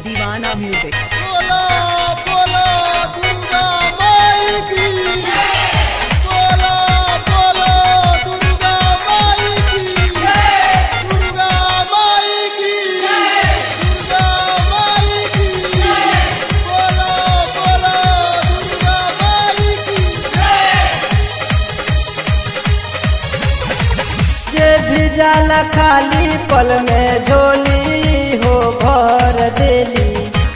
दीवाना म्यूजिक। बोलो बोलो दुर्गा माई की, बोलो बोलो दुर्गा माई की, दुर्गा माई की, दुर्गा माई की, बोलो बोलो दुर्गा माई की। जे भी जाला खाली पल में झोली हो भर देली,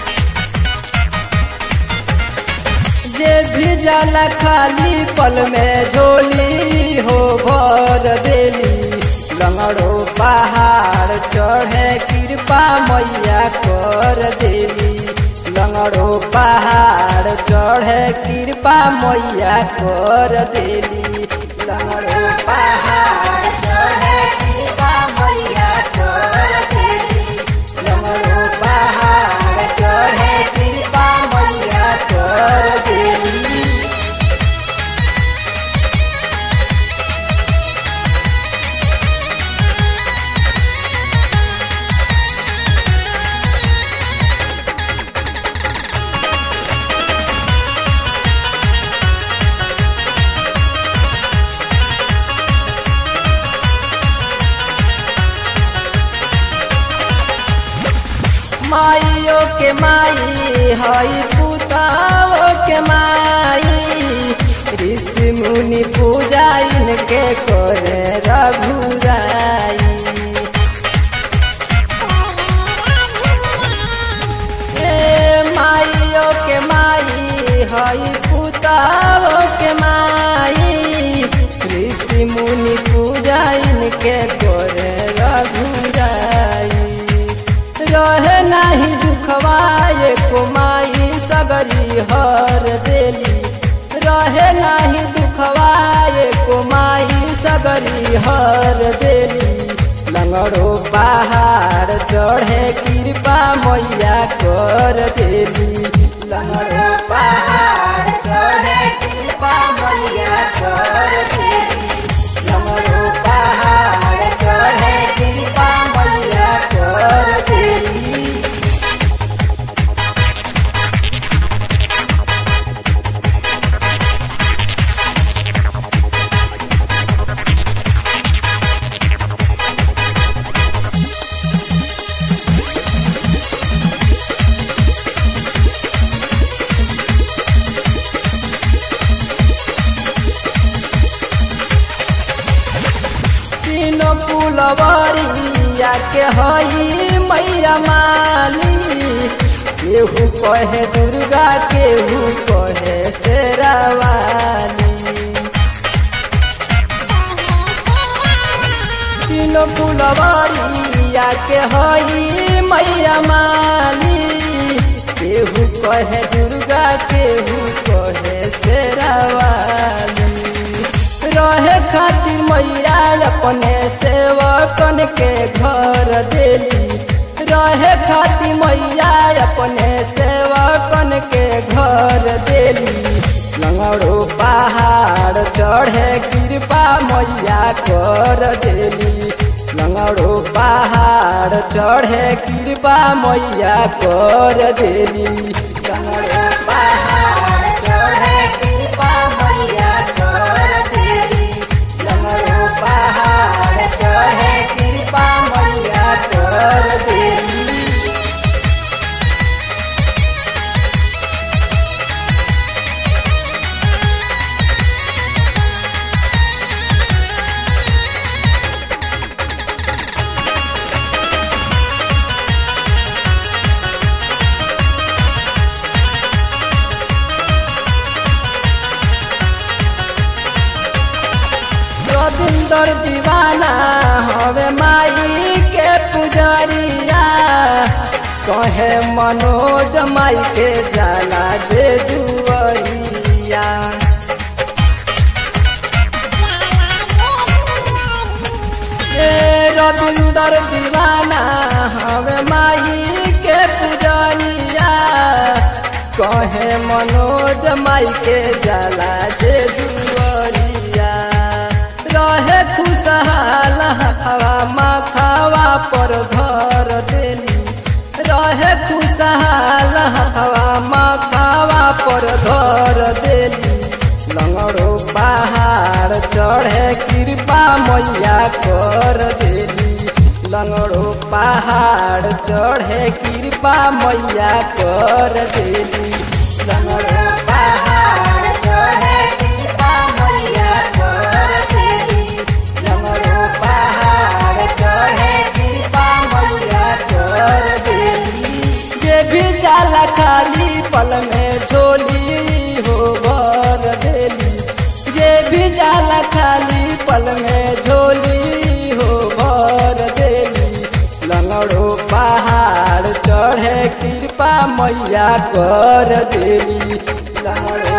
जे भी जाला खाली पल में झोली हो भर देली। लंगड़ो पहाड़ चढ़े कृपा मैया कर देली, लंगड़ो पहाड़ चढ़े कृपा मैया कर देली, लंगड़ो पहाड़ चढ़े कृपा मैया कर देली, लंगड़ो पहाड़ चढ़े कृपा मैया कर देली। माइयो के माई हई पुताओ के माई, ऋषि मुनि पूजा इनके करे रघुराई। माइयो के माई हई पुताओ के माई, ऋषि मुनि पूजा इनके करे रघुराई। रहे नहीं दुखवाए को माई सगरी हर देली, रहे नहीं दुखवाए को माई सगरी हर देली। लंगड़ो पहाड़ चढ़े कृपा मैया कर देली, लंगड़ो पहाड़ चढ़े कृपा मैया कर देली, लंगड़ो पहाड़ चढ़े कृपा मैया कर देली। तीनों फुलवरिया के हई मैया माली, केहू कहे दुर्गा केहू कहे शेरावाली। तीनों फुलवरिया के हई मैया माली, केहू कहे दुर्गा केहू कहे शेरावाली। रहे खातिर मैया अपने सेवकन के घर देली, रहे खातिर मैया अपने सेवकन के घर देली। लंगड़ो पहाड़ चढ़े कृपा मैया कर देली, लंगड़ो पहाड़ चढ़े कृपा मैया कर देली, लंगड़ो पहाड़ चढ़े कृपा मैया कर देली, लंगड़ो पहाड़ चढ़े कृपा मैया कर देली। रविंदर दीवाना हवे माई के पुजरिया, कहे मनोज माई के जाला जे दुआरिया। रविंदर दीवाना हवे माई के पुजरिया, कहे मनोज माई के जाला जे दुआरिया। रहे खुशहाल हवा माथावा पर धर देली, रहे खुशहाल मैया कर देली लंगड़ो पहाड़ चढ़े कृपा मैया कर देली लंगड़ो पहाड़ चढ़े कृपा मैया कर देली लंगड़ो पहाड़ चढ़े कृपा मैया कर देली जे भी जाला खाली पल में झोली हो भर देली जे भी जाला खाली पल में झोली हो भर देली लंगड़ो पहाड़ चढ़े कृपा मैया कर देली लंगड़ो